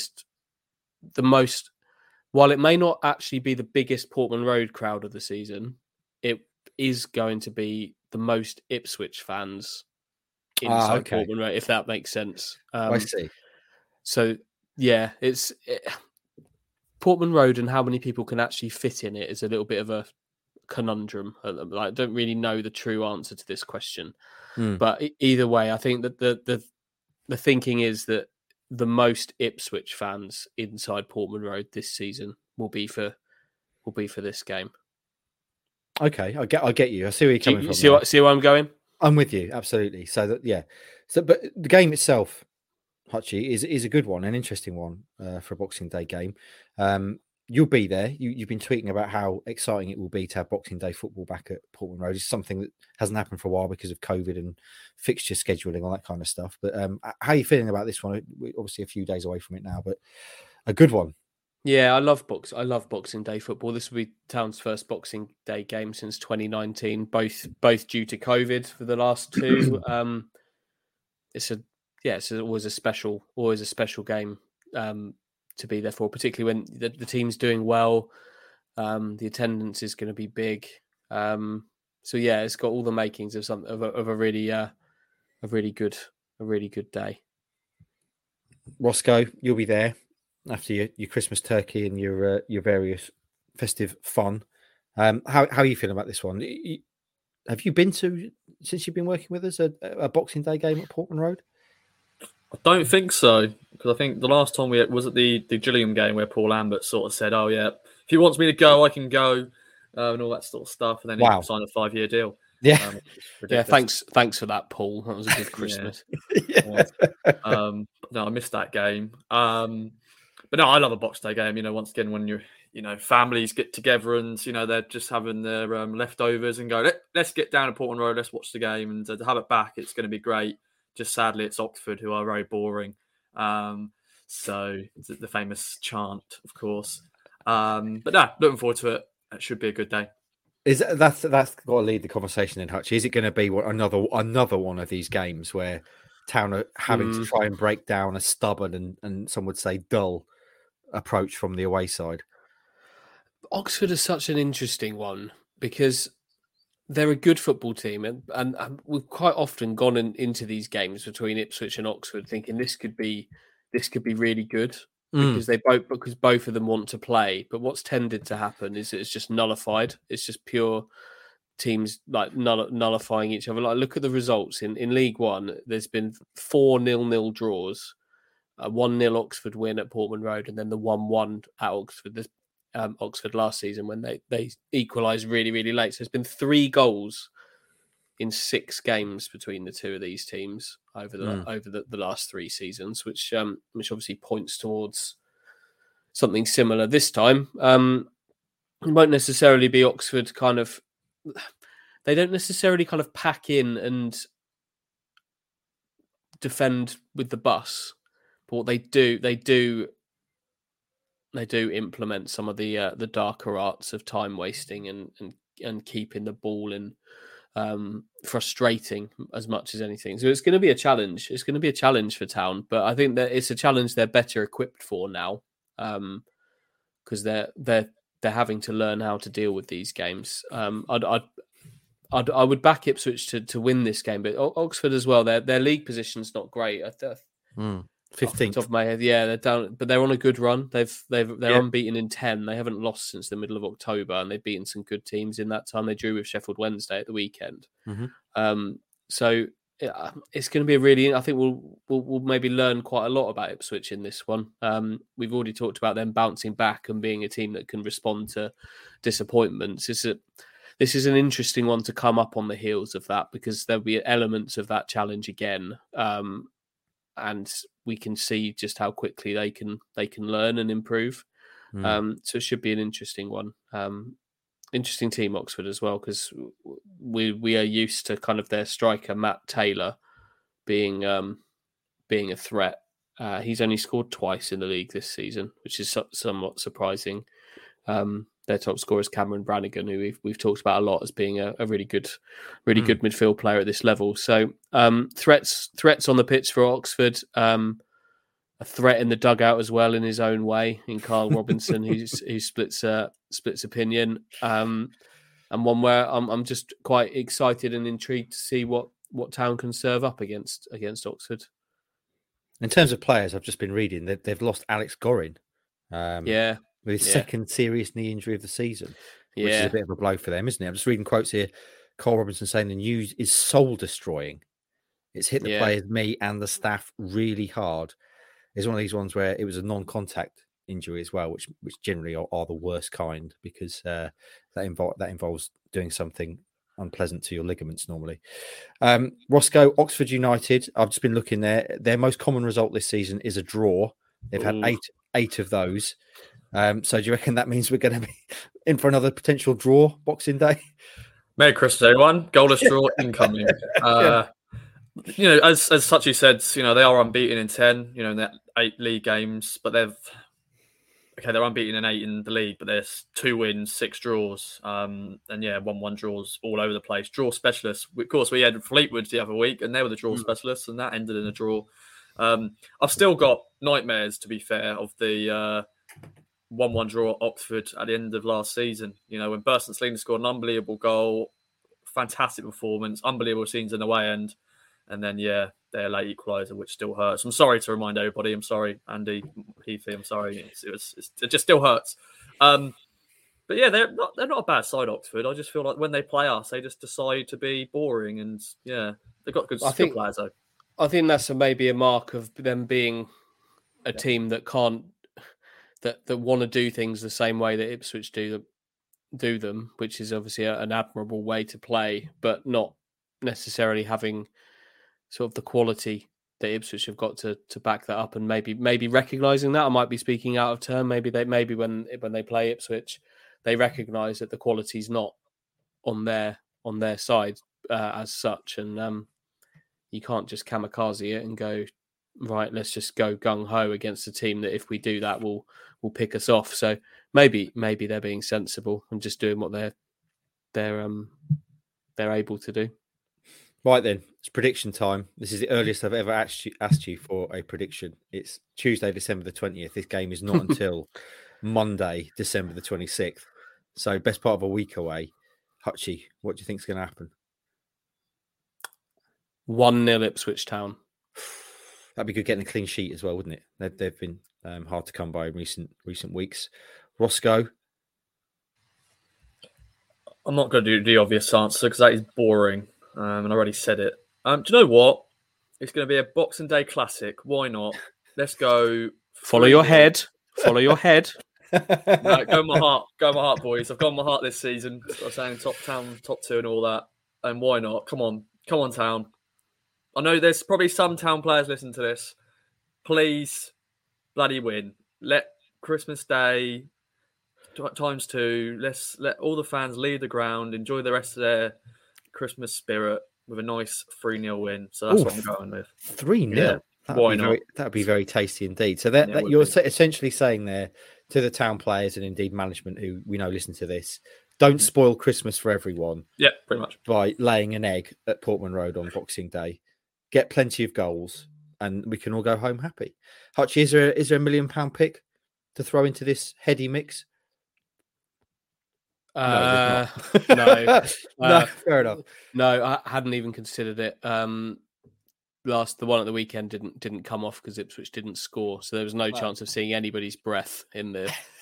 while it may not actually be the biggest Portman Road crowd of the season, it is going to be the most Ipswich fans inside Portman Road, if that makes sense. I see. So yeah, Portman Road and how many people can actually fit in it is a little bit of a conundrum. I don't really know the true answer to this question, but either way, I think that the thinking is that the most Ipswich fans inside Portman Road this season will be for this game. Okay, I get you. I see where you're coming from. See where I'm going? I'm with you, absolutely. So but the game itself, Hutchie, is a good one, an interesting one for a Boxing Day game. You'll be there. You've been tweeting about how exciting it will be to have Boxing Day football back at Portman Road. It's something that hasn't happened for a while because of COVID and fixture scheduling, all that kind of stuff. But how are you feeling about this one? We're obviously a few days away from it now, but a good one. Yeah, I love Boxing Day football. This will be Town's first Boxing Day game since 2019, both due to COVID for the last two. It's always a special game to be there for, particularly when the team's doing well. The attendance is going to be big. So yeah, it's got all the makings of a really good day. Roscoe, you'll be there after your Christmas turkey and your various festive fun. How are you feeling about this one? Have you been to, since you've been working with us, a Boxing Day game at Portman Road? I don't think so, because I think the last time we was at the Gillingham game where Paul Lambert sort of said, "Oh yeah, if he wants me to go, I can go," and all that sort of stuff. And then he signed a 5-year deal. Yeah, yeah. Thanks for that, Paul. That was a good Christmas. No, I missed that game. But no, I love a Boxing Day game. Once again, when families get together and they're just having their leftovers and go, let's get down to Portman Road, let's watch the game, and to have it back, it's going to be great. Just sadly, it's Oxford who are very boring. So the famous chant, of course. But no, looking forward to it. It should be a good day. That's got to lead the conversation in, Hutch. Is it going to be another one of these games where Town are having to try and break down a stubborn and some would say dull approach from the away side? Oxford is such an interesting one because they're a good football team, and we've quite often gone into these games between Ipswich and Oxford thinking this could be really good because both of them want to play. But what's tended to happen is it's just nullified. It's just pure teams like nullifying each other. Like, look at the results in League One. There's been 4 0-0 draws, a 1-0 Oxford win at Portman Road, and then the 1-1 at Oxford. Oxford last season when they equalised really, really late. So there's been 3 goals in 6 games between the two of these teams over the last 3 seasons, which obviously points towards something similar this time. It won't necessarily be Oxford kind of. They don't necessarily kind of pack in and defend with the bus, but what they do implement some of the darker arts of time wasting and keeping the ball in frustrating as much as anything. So it's going to be a challenge. It's going to be a challenge for Town, but I think that it's a challenge they're better equipped for now because they're having to learn how to deal with these games. I would back Ipswich to win this game, but Oxford as well. Their league position's not great. 15th. Off my head, yeah, they're down, but they're on a good run. They're unbeaten in 10. They haven't lost since the middle of October, and they've beaten some good teams in that time. They drew with Sheffield Wednesday at the weekend. So it's going to be a really. I think we'll maybe learn quite a lot about Ipswich in this one. We've already talked about them bouncing back and being a team that can respond to disappointments. This is an interesting one to come up on the heels of that because there'll be elements of that challenge again. And we can see just how quickly they can learn and improve. So it should be an interesting one. Interesting team, Oxford, as well, because we are used to kind of their striker Matt Taylor being a threat. He's only scored twice in the league this season, which is somewhat surprising. Their top scorer is Cameron Brannigan, who we've talked about a lot as being a really good midfield player at this level. So threats on the pitch for Oxford, a threat in the dugout as well in his own way in Carl Robinson, who splits opinion, and one where I'm just quite excited and intrigued to see what Town can serve up against Oxford. In terms of players, I've just been reading that they've lost Alex Gorin. With his second serious knee injury of the season, which is a bit of a blow for them, isn't it? I'm just reading quotes here. Carl Robinson saying the news is soul destroying. It's hit the players, me, and the staff really hard. It's one of these ones where it was a non-contact injury as well, which generally are the worst kind because that involves doing something unpleasant to your ligaments normally. Roscoe, Oxford United. I've just been looking there. Their most common result this season is a draw. They've had eight of those. So do you reckon that means we're going to be in for another potential draw Boxing Day? Merry Christmas, everyone. Goalless draw incoming. As Suchy said, they are unbeaten in 10, in their 8 league games, but they're unbeaten in 8 in the league, but there's 2 wins, 6 draws, 1-1 draws all over the place. Draw specialists. Of course, we had Fleetwood the other week, and they were the draw specialists, and that ended in a draw. I've still got nightmares, to be fair, of the 1-1 draw at Oxford at the end of last season. When Burston Sleen scored an unbelievable goal, fantastic performance, unbelievable scenes in the way end, and then their late equaliser, which still hurts. I'm sorry to remind everybody. I'm sorry, Andy, Heathy. I'm sorry. It just still hurts. But they're not a bad side, Oxford. I just feel like when they play us, they just decide to be boring, and they've got good players though. I think that's maybe a mark of them being a team that can't. That want to do things the same way that Ipswich do them, which is obviously an admirable way to play, but not necessarily having sort of the quality that Ipswich have got to back that up, and maybe recognising that. I might be speaking out of turn. Maybe when they play Ipswich, they recognise that the quality's not on their side as such, and you can't just kamikaze it and go, right, let's just go gung ho against a team that if we do that will pick us off. So maybe they're being sensible and just doing what they're able to do. Right then, it's prediction time. This is the earliest I've ever asked you for a prediction. It's Tuesday, December the 20th. This game is not until Monday, December the 26th. So best part of a week away. Hutchie, what do you think is going to happen? 1-0 Ipswich Town. That'd be good getting a clean sheet as well, wouldn't it? They've been hard to come by in recent weeks. Roscoe? I'm not going to do the obvious answer because that is boring, and I already said it. Do you know what? It's going to be a Boxing Day classic. Why not? Let's go. Follow your head. Follow your head. No, go my heart, boys. I've gone my heart this season. I was saying top 2 and all that. And why not? Come on, Town. I know there's probably some Town players listening to this. Please, bloody win. Let Christmas Day times 2. Let's let all the fans leave the ground, enjoy the rest of their Christmas spirit with a nice 3-0 win. So that's what I'm going with. 3-0? Yeah. Why not? That'd be very tasty indeed. So that you're essentially saying there to the Town players and indeed management who we know listen to this, don't spoil Christmas for everyone. Yeah, pretty much. By laying an egg at Portman Road on Boxing Day. Get plenty of goals and we can all go home happy. Hutchie, is there a £1 million pick to throw into this heady mix? No. No, fair enough. No, I hadn't even considered it. The one at the weekend didn't come off because Ipswich didn't score, so there was no chance of seeing anybody's breath in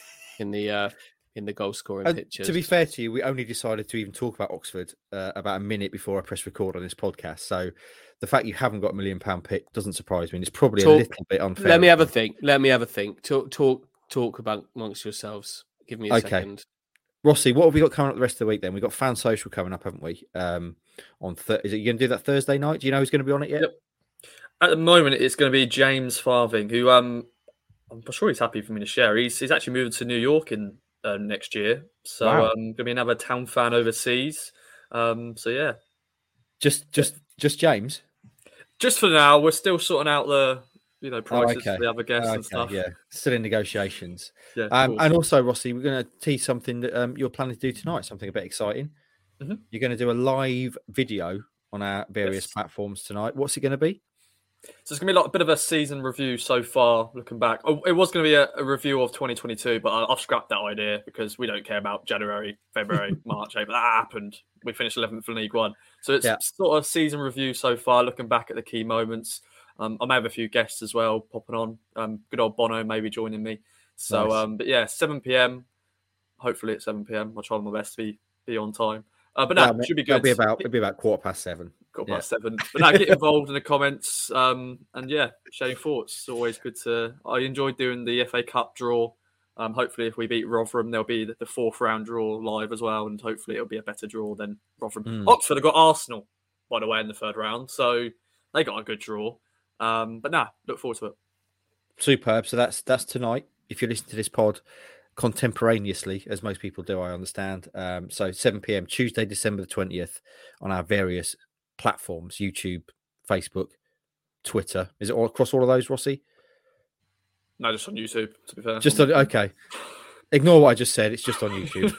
the goal scoring pictures. To be fair to you, we only decided to even talk about Oxford about a minute before I press record on this podcast. So the fact you haven't got £1 million pick doesn't surprise me. And it's probably a little bit unfair. Let me have a think. Talk about amongst yourselves. Give me a second. Rossi, what have we got coming up the rest of the week then? We've got Fan Social coming up, haven't we? Is it you going to do that Thursday night? Do you know who's going to be on it yet? Yep. At the moment, it's going to be James Farthing, who I'm sure he's happy for me to share. He's actually moving to New York in next year. So going to be another Town fan overseas. So yeah. Just James? Just for now. We're still sorting out the prices for the other guests and stuff. Yeah, still in negotiations. Yeah, and also, Rossi, we're going to tease something that you're planning to do tonight, something a bit exciting. Mm-hmm. You're going to do a live video on our various platforms tonight. What's it going to be? So it's going to be a bit of a season review so far, looking back. It was going to be a review of 2022, but I've scrapped that idea because we don't care about January, February, March, April. That happened. We finished 11th in League One. So it's sort of season review so far, looking back at the key moments. I may have a few guests as well popping on. Good old Bono maybe joining me. So, nice. But yeah, 7 p.m. Hopefully at 7 p.m. I'll try my best to be on time. But no, it should be good. It'll be about 7:15. 7:15. But now get involved in the comments. And yeah, share your thoughts. It's always good I enjoyed doing the FA Cup draw. Hopefully, if we beat Rotherham, there'll be the 4th round draw live as well. And hopefully, it'll be a better draw than Rotherham. Oxford have got Arsenal, by the way, in the 3rd round. So they got a good draw. But look forward to it. Superb. So that's tonight. If you listen to this pod contemporaneously, as most people do, I understand. So 7 p.m. Tuesday, December the 20th, on our various platforms: YouTube, Facebook, Twitter. Is it all across all of those, Rossi? No, just on YouTube. To be fair, okay. Ignore what I just said. It's just on YouTube.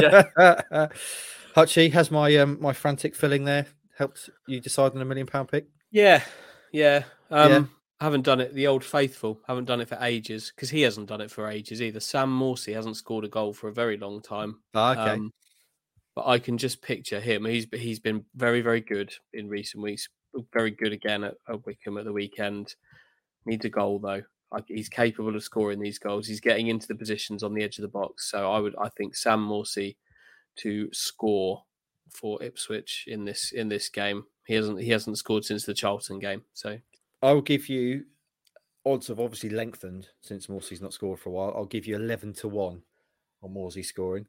Yeah. Hutchie, has my frantic filling there helped you decide on £1 million pick? Yeah. I haven't done it the old faithful. Haven't done it for ages because he hasn't done it for ages either. Sam Morsey hasn't scored a goal for a very long time. Okay. But I can just picture him. He's been very, very good in recent weeks. Very good again at Wickham at the weekend. Needs a goal though. He's capable of scoring these goals. He's getting into the positions on the edge of the box. So I think Sam Morsey to score for Ipswich in this game. He hasn't scored since the Charlton game. So I'll give you odds have obviously lengthened since Morsey's not scored for a while. I'll give you 11-1 on Morsey scoring.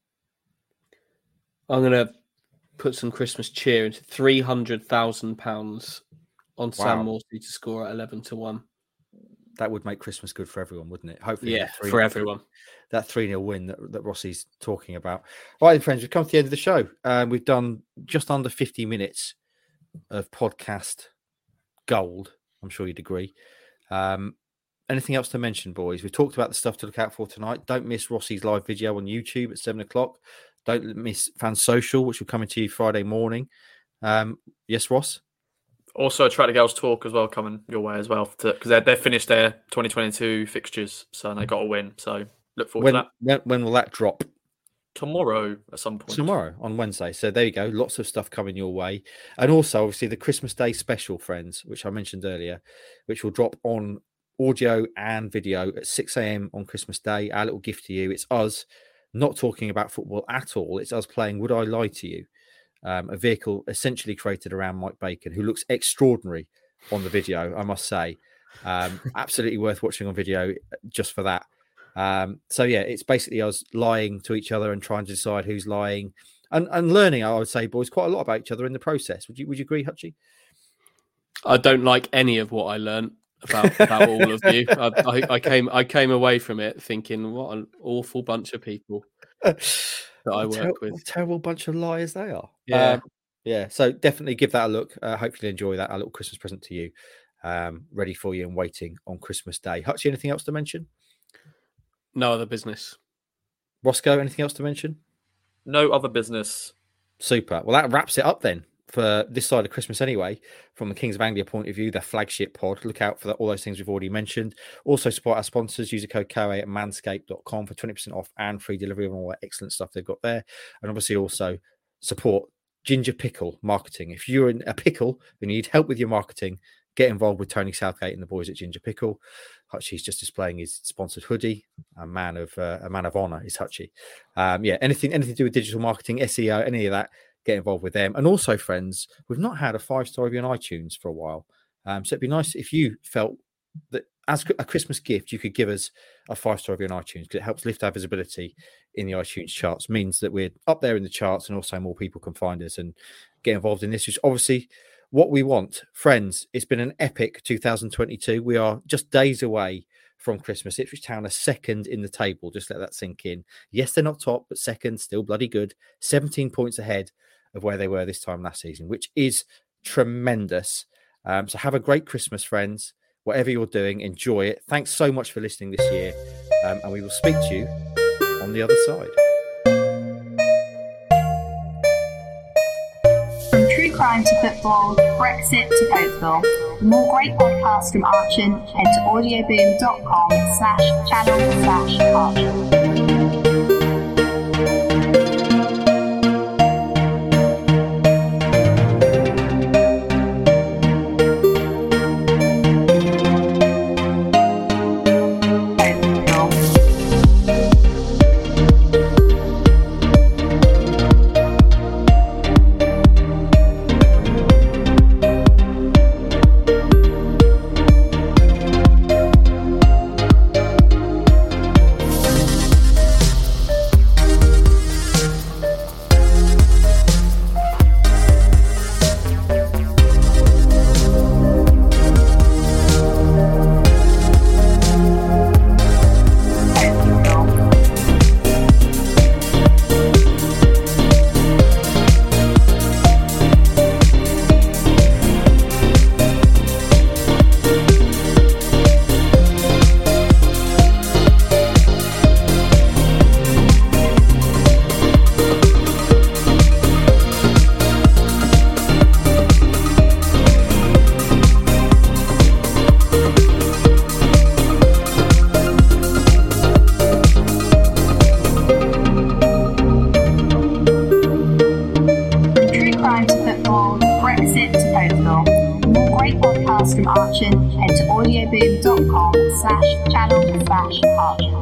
I'm going to put some Christmas cheer into £300,000 on Sam Morsey to score at 11-1. That would make Christmas good for everyone, wouldn't it? Hopefully, yeah, for everyone. That 3-0 win that Rossi's talking about. All right, then, friends, we've come to the end of the show. We've done just under 50 minutes of podcast gold. I'm sure you'd agree. Anything else to mention, boys? We've talked about the stuff to look out for tonight. Don't miss Rossi's live video on YouTube at 7:00. Don't miss Fan Social, which will come into you Friday morning. Yes, Ross? Also, Attract the Girls Talk as well coming your way as well because they've finished their 2022 fixtures, so they got a win. So look forward to that. When will that drop? tomorrow at some point. Tomorrow on Wednesday. So there you go. Lots of stuff coming your way. And also, obviously, the Christmas Day special, friends, which I mentioned earlier, which will drop on audio and video at 6 a.m. on Christmas Day. Our little gift to you. It's us not talking about football at all. It's us playing Would I Lie to You? A vehicle essentially created around Mike Bacon, who looks extraordinary on the video, I must say. Absolutely worth watching on video just for that. So yeah, it's basically us lying to each other and trying to decide who's lying and learning, I would say, boys, quite a lot about each other in the process. Would you agree, Hutchie? I don't like any of what I learned about all of you. I came away from it thinking, what an awful bunch of people that I work with. What a terrible bunch of liars they are. Yeah. Yeah. So definitely give that a look. Hopefully enjoy that. A little Christmas present to you. Ready for you and waiting on Christmas Day. Hutchie, anything else to mention? No other business. Roscoe, anything else to mention? No other business. Super. Well, that wraps it up then for this side of Christmas anyway, from the Kings of Anglia point of view, their flagship pod. Look out for all those things we've already mentioned. Also support our sponsors. Use the code KOA at manscaped.com for 20% off and free delivery on all that excellent stuff they've got there. And obviously also support Ginger Pickle Marketing. If you're in a pickle and you need help with your marketing, get involved with Tony Southgate and the boys at Ginger Pickle. Hutchie's just displaying his sponsored hoodie. A man of honor is Hutchie. Anything to do with digital marketing, SEO, any of that, get involved with them. And also, friends, we've not had a 5-star review on iTunes for a while. So it'd be nice if you felt that as a Christmas gift, you could give us a 5-star review on iTunes, because it helps lift our visibility in the iTunes charts, means that we're up there in the charts, and also more people can find us and get involved in this, which is obviously what we want. Friends, it's been an epic 2022. We are just days away from Christmas. Ipswich Town are second in the table. Just let that sink in. Yes, they're not top, but second, still bloody good. 17 points ahead of where they were this time last season, which is tremendous. So have a great Christmas, friends. Whatever you're doing, enjoy it. Thanks so much for listening this year. And we will speak to you on the other side. From true crime to football, Brexit to Cokeville. For more great podcasts from Archon, head to audioboom.com/channel/Archon. From Archon, head to audioboom.com/channel/Archon.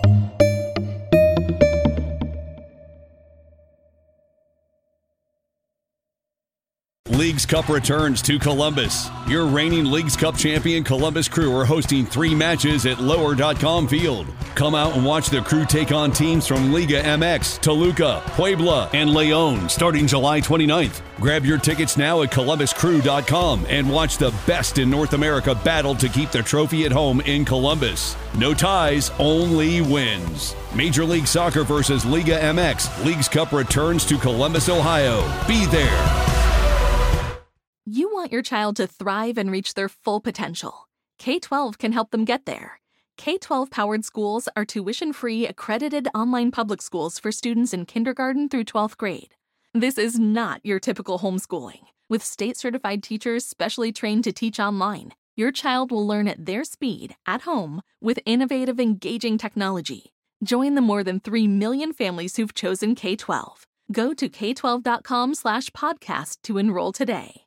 Leagues Cup returns to Columbus. Your reigning Leagues Cup champion Columbus Crew are hosting 3 matches at lower.com field. Come out and watch the Crew take on teams from Liga MX, Toluca, Puebla, and Leon starting July 29th. Grab your tickets now at columbuscrew.com and watch the best in North America battle to keep the trophy at home in Columbus. No ties, only wins. Major League Soccer versus Liga MX. Leagues Cup returns to Columbus, Ohio. Be there. You want your child to thrive and reach their full potential. K-12 can help them get there. K-12-powered schools are tuition-free, accredited online public schools for students in kindergarten through 12th grade. This is not your typical homeschooling. With state-certified teachers specially trained to teach online, your child will learn at their speed, at home, with innovative, engaging technology. Join the more than 3 million families who've chosen K-12. Go to k12.com/podcast to enroll today.